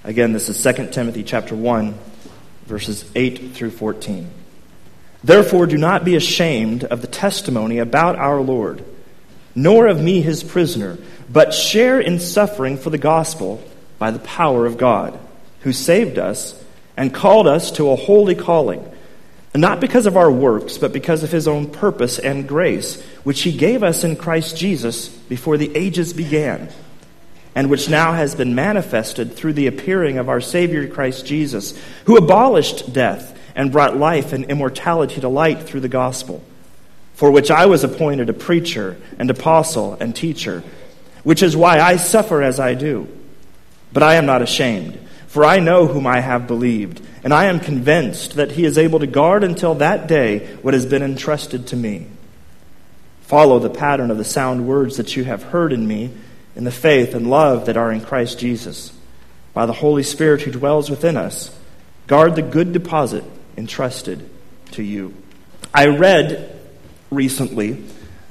Again, this is 2 Timothy chapter 1, verses 8 through 14. Therefore, do not be ashamed of the testimony about our Lord, nor of me his prisoner, but share in suffering for the gospel by the power of God, who saved us and called us to a holy calling, not because of our works, but because of his own purpose and grace, which he gave us in Christ Jesus before the ages began, and which now has been manifested through the appearing of our Savior Christ Jesus, who abolished death and brought life and immortality to light through the gospel, for which I was appointed a preacher and apostle and teacher, which is why I suffer as I do. But I am not ashamed, for I know whom I have believed, and I am convinced that he is able to guard until that day what has been entrusted to me. Follow the pattern of the sound words that you have heard in me, in the faith and love that are in Christ Jesus. By the Holy Spirit who dwells within us, guard the good deposit entrusted to you. I read recently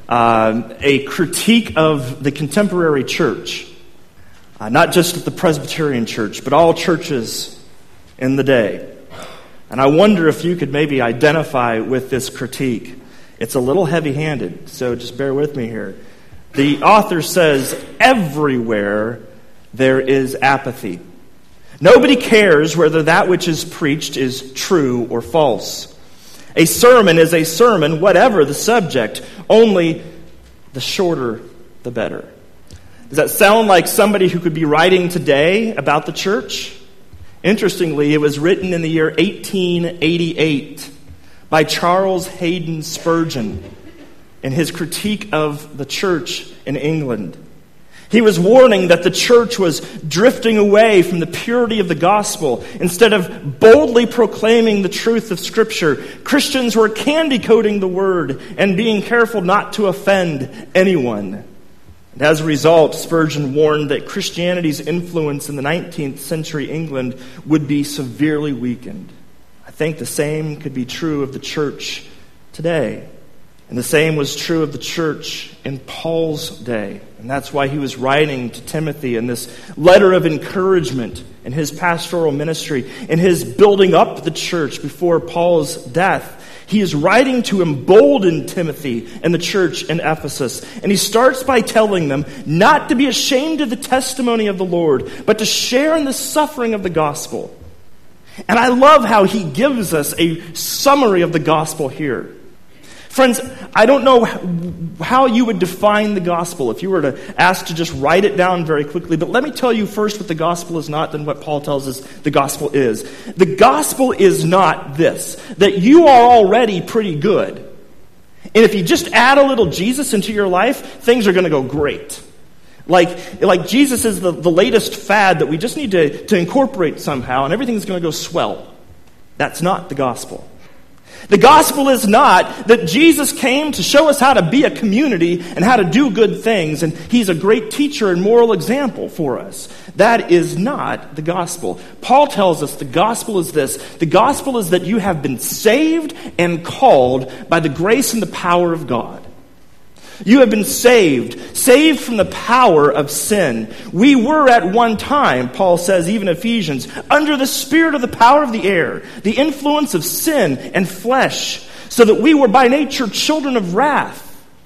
a critique of the contemporary church, not just the Presbyterian church, but all churches in the day. And I wonder if you could maybe identify with this critique. It's a little heavy-handed, so just bear with me here. The author says, everywhere there is apathy. Nobody cares whether that which is preached is true or false. A sermon is a sermon, whatever the subject, only the shorter the better. Does that sound like somebody who could be writing today about the church? Interestingly, it was written in the year 1888 by Charles Haddon Spurgeon in his critique of the church in England. He was warning that the church was drifting away from the purity of the gospel. Instead of boldly proclaiming the truth of Scripture, Christians were candy-coating the word and being careful not to offend anyone. And as a result, Spurgeon warned that Christianity's influence in the 19th century England would be severely weakened. I think the same could be true of the church today. And the same was true of the church in Paul's day. And that's why he was writing to Timothy in this letter of encouragement in his pastoral ministry, in his building up the church before Paul's death. He is writing to embolden Timothy and the church in Ephesus. And he starts by telling them not to be ashamed of the testimony of the Lord, but to share in the suffering of the gospel. And I love how he gives us a summary of the gospel here. Friends, I don't know how you would define the gospel if you were to ask to just write it down very quickly, but let me tell you first what the gospel is not, then what Paul tells us the gospel is. The gospel is not this, that you are already pretty good. And if you just add a little Jesus into your life, things are going to go great. Like Jesus is the latest fad that we just need to incorporate somehow, and everything's going to go swell. That's not the gospel. The gospel is not that Jesus came to show us how to be a community and how to do good things, and he's a great teacher and moral example for us. That is not the gospel. Paul tells us the gospel is this. The gospel is that you have been saved and called by the grace and the power of God. You have been saved from the power of sin. We were at one time, Paul says, even Ephesians, under the spirit of the power of the air, the influence of sin and flesh, so that we were by nature children of wrath.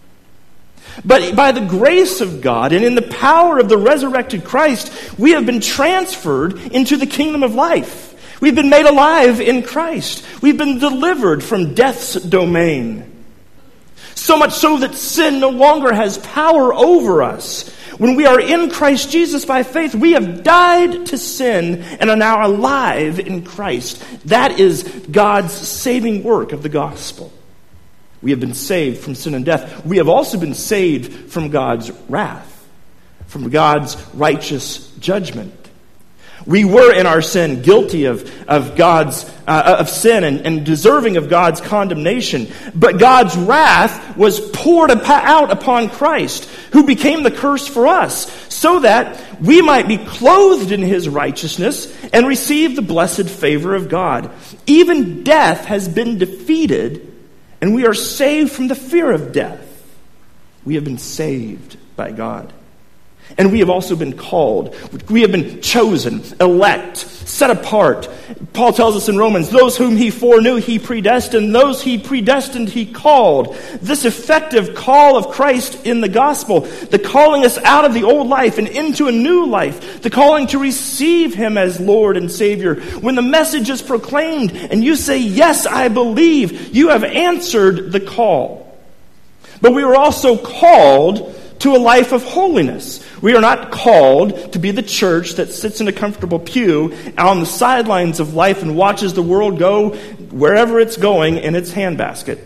But by the grace of God and in the power of the resurrected Christ, we have been transferred into the kingdom of life. We've been made alive in Christ. We've been delivered from death's domain. So much so that sin no longer has power over us. When we are in Christ Jesus by faith, we have died to sin and are now alive in Christ. That is God's saving work of the gospel. We have been saved from sin and death. We have also been saved from God's wrath, from God's righteous judgment. We were in our sin guilty of sin and deserving of God's condemnation. But God's wrath was poured out upon Christ, who became the curse for us, so that we might be clothed in his righteousness and receive the blessed favor of God. Even death has been defeated, and we are saved from the fear of death. We have been saved by God. And we have also been called. We have been chosen, elect, set apart. Paul tells us in Romans, those whom he foreknew, he predestined. Those he predestined, he called. This effective call of Christ in the gospel, the calling us out of the old life and into a new life, the calling to receive him as Lord and Savior. When the message is proclaimed and you say, yes, I believe, you have answered the call. But we were also called to a life of holiness. We are not called to be the church that sits in a comfortable pew on the sidelines of life and watches the world go wherever it's going in its handbasket.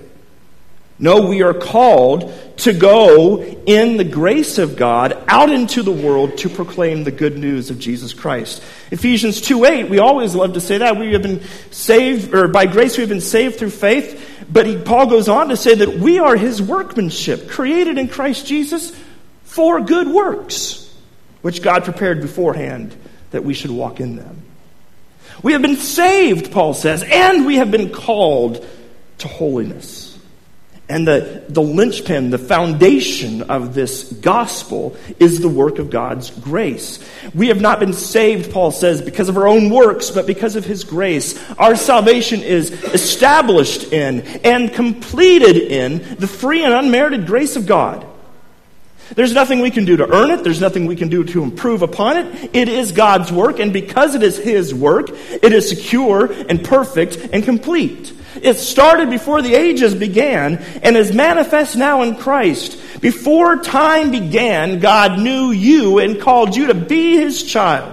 No, we are called to go in the grace of God out into the world to proclaim the good news of Jesus Christ. Ephesians 2:8, we always love to say that. We have been saved, or by grace we have been saved through faith. But Paul goes on to say that we are his workmanship, created in Christ Jesus for good works, which God prepared beforehand that we should walk in them. We have been saved, Paul says, and we have been called to holiness. And the linchpin, the foundation of this gospel is the work of God's grace. We have not been saved, Paul says, because of our own works, but because of his grace. Our salvation is established in and completed in the free and unmerited grace of God. There's nothing we can do to earn it. There's nothing we can do to improve upon it. It is God's work, and because it is his work, it is secure and perfect and complete. It started before the ages began and is manifest now in Christ. Before time began, God knew you and called you to be his child.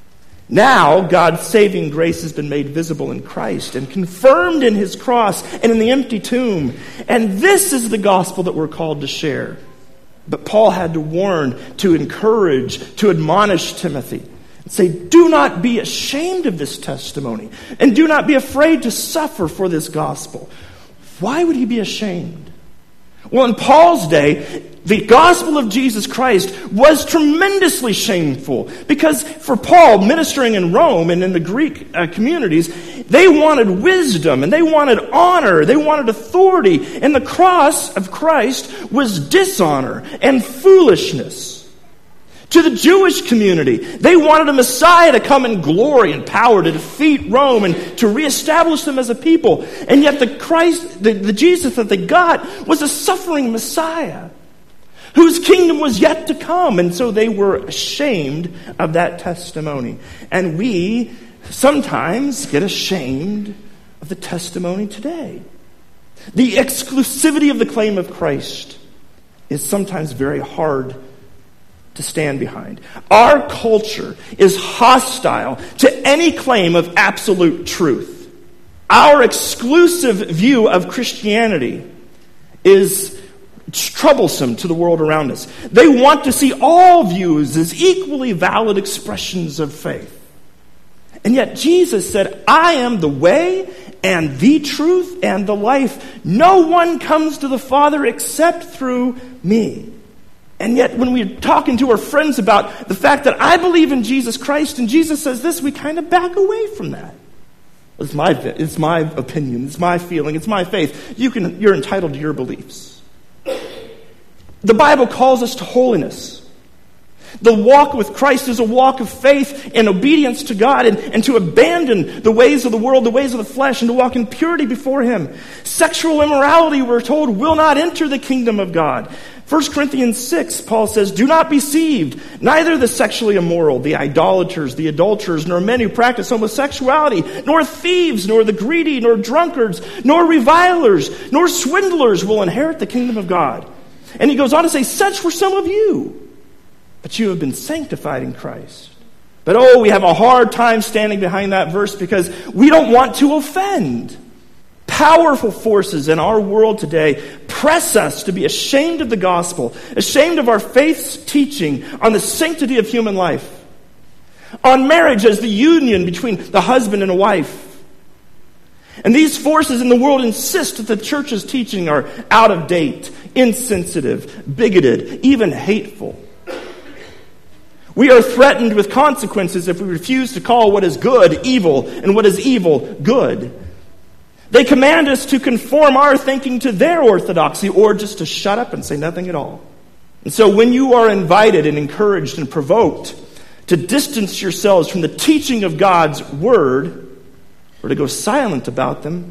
Now, God's saving grace has been made visible in Christ and confirmed in his cross and in the empty tomb. And this is the gospel that we're called to share. But Paul had to warn, to encourage, to admonish Timothy. And say, do not be ashamed of this testimony. And do not be afraid to suffer for this gospel. Why would he be ashamed? Well, in Paul's day, the gospel of Jesus Christ was tremendously shameful. Because for Paul, ministering in Rome and in the Greek communities, they wanted wisdom and they wanted honor. They wanted authority. And the cross of Christ was dishonor and foolishness. To the Jewish community, they wanted a Messiah to come in glory and power to defeat Rome and to reestablish them as a people. And yet the Jesus that they got was a suffering Messiah whose kingdom was yet to come. And so they were ashamed of that testimony. And we sometimes get ashamed of the testimony today. The exclusivity of the claim of Christ is sometimes very hard to stand behind. Our culture is hostile to any claim of absolute truth. Our exclusive view of Christianity is troublesome to the world around us. They want to see all views as equally valid expressions of faith. And yet Jesus said, I am the way and the truth and the life. No one comes to the Father except through me. And yet when we're talking to our friends about the fact that I believe in Jesus Christ and Jesus says this, we kind of back away from that. It's my opinion, it's my feeling, it's my faith. You're entitled to your beliefs. The Bible calls us to holiness. The walk with Christ is a walk of faith and obedience to God and to abandon the ways of the world, the ways of the flesh, and to walk in purity before him. Sexual immorality, we're told, will not enter the kingdom of God. 1 Corinthians 6, Paul says, do not be deceived. Neither the sexually immoral, the idolaters, the adulterers, nor men who practice homosexuality, nor thieves, nor the greedy, nor drunkards, nor revilers, nor swindlers will inherit the kingdom of God. And he goes on to say, such were some of you, but you have been sanctified in Christ. But we have a hard time standing behind that verse because we don't want to offend. Powerful forces in our world today press us to be ashamed of the gospel, ashamed of our faith's teaching on the sanctity of human life, on marriage as the union between the husband and a wife. And these forces in the world insist that the church's teaching are out of date, insensitive, bigoted, even hateful. We are threatened with consequences if we refuse to call what is good evil and what is evil good. They command us to conform our thinking to their orthodoxy or just to shut up and say nothing at all. And so when you are invited and encouraged and provoked to distance yourselves from the teaching of God's word, or to go silent about them,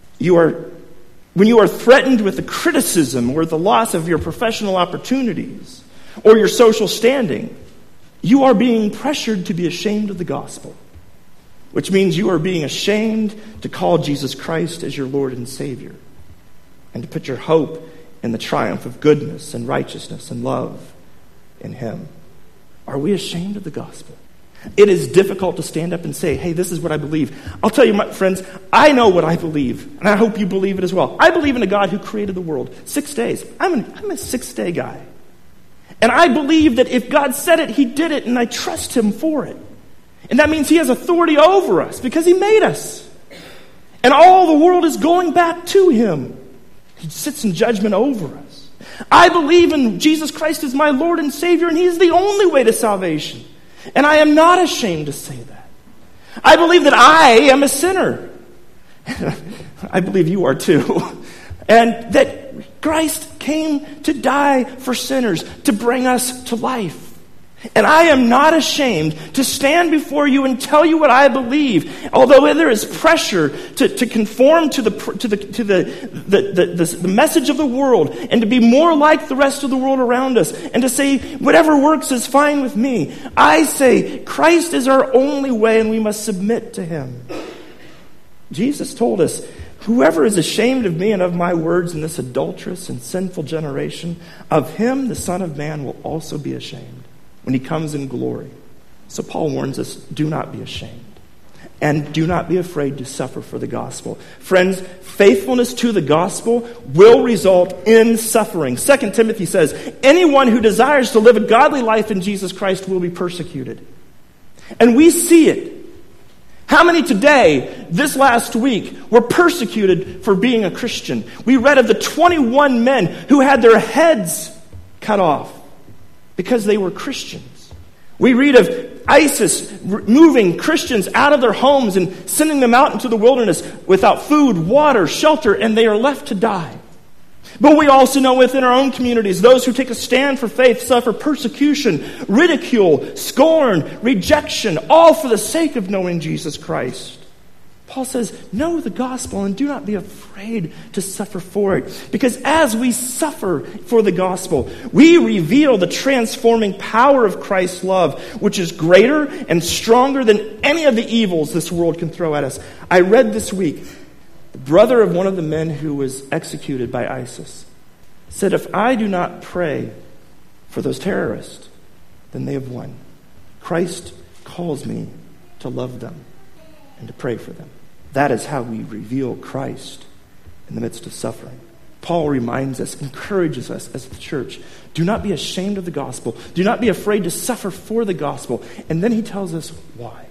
when you are threatened with the criticism or the loss of your professional opportunities or your social standing, you are being pressured to be ashamed of the gospel, which means you are being ashamed to call Jesus Christ as your Lord and Savior and to put your hope in the triumph of goodness and righteousness and love in Him. Are we ashamed of the gospel? It is difficult to stand up and say, hey, this is what I believe. I'll tell you, my friends, I know what I believe, and I hope you believe it as well. I believe in a God who created the world 6 days. I'm a 6-day guy. And I believe that if God said it, He did it, and I trust Him for it. And that means He has authority over us because He made us. And all the world is going back to Him. He sits in judgment over us. I believe in Jesus Christ as my Lord and Savior, and He is the only way to salvation. And I am not ashamed to say that. I believe that I am a sinner. I believe you are too. And that Christ came to die for sinners, to bring us to life. And I am not ashamed to stand before you and tell you what I believe, although there is pressure to conform to the message of the world and to be more like the rest of the world around us and to say whatever works is fine with me. I say Christ is our only way and we must submit to Him. Jesus told us, whoever is ashamed of me and of my words in this adulterous and sinful generation, of him the Son of Man will also be ashamed when He comes in glory. So Paul warns us, do not be ashamed. And do not be afraid to suffer for the gospel. Friends, faithfulness to the gospel will result in suffering. 2 Timothy says, anyone who desires to live a godly life in Jesus Christ will be persecuted. And we see it. How many today, this last week, were persecuted for being a Christian? We read of the 21 men who had their heads cut off because they were Christians. We read of ISIS moving Christians out of their homes and sending them out into the wilderness without food, water, shelter, and they are left to die. But we also know within our own communities, those who take a stand for faith suffer persecution, ridicule, scorn, rejection, all for the sake of knowing Jesus Christ. Paul says, know the gospel and do not be afraid to suffer for it. Because as we suffer for the gospel, we reveal the transforming power of Christ's love, which is greater and stronger than any of the evils this world can throw at us. I read this week, the brother of one of the men who was executed by ISIS said, if I do not pray for those terrorists, then they have won. Christ calls me to love them and to pray for them. That is how we reveal Christ in the midst of suffering. Paul reminds us, encourages us as the church, do not be ashamed of the gospel. Do not be afraid to suffer for the gospel. And then he tells us why.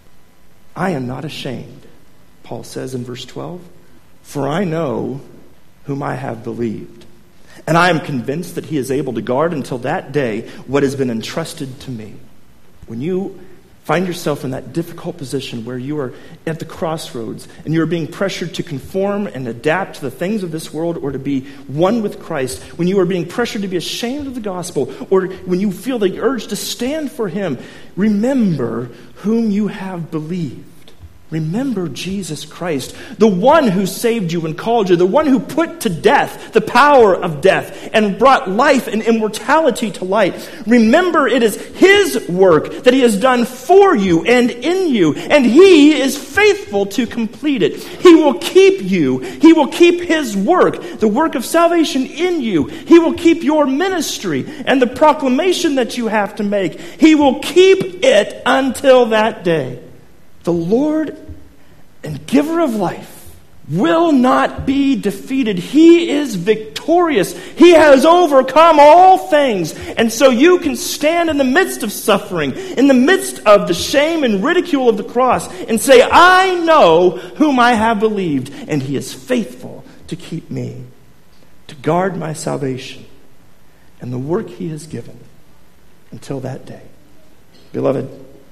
I am not ashamed, Paul says in verse 12, for I know whom I have believed. And I am convinced that He is able to guard until that day what has been entrusted to me. When you find yourself in that difficult position where you are at the crossroads and you are being pressured to conform and adapt to the things of this world or to be one with Christ, when you are being pressured to be ashamed of the gospel, or when you feel the urge to stand for Him, remember whom you have believed. Remember Jesus Christ, the one who saved you and called you, the one who put to death the power of death and brought life and immortality to light. Remember it is His work that He has done for you and in you, and He is faithful to complete it. He will keep you. He will keep His work, the work of salvation in you. He will keep your ministry and the proclamation that you have to make. He will keep it until that day. The Lord and giver of life will not be defeated. He is victorious. He has overcome all things. And so you can stand in the midst of suffering, in the midst of the shame and ridicule of the cross, and say, I know whom I have believed, and He is faithful to keep me, to guard my salvation, and the work He has given until that day. Beloved,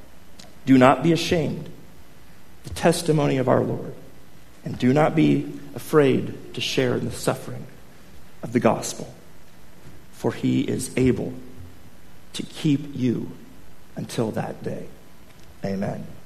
do not be ashamed of the testimony of our Lord, and do not be afraid to share in the suffering of the gospel. for he is able to keep you until that day. Amen.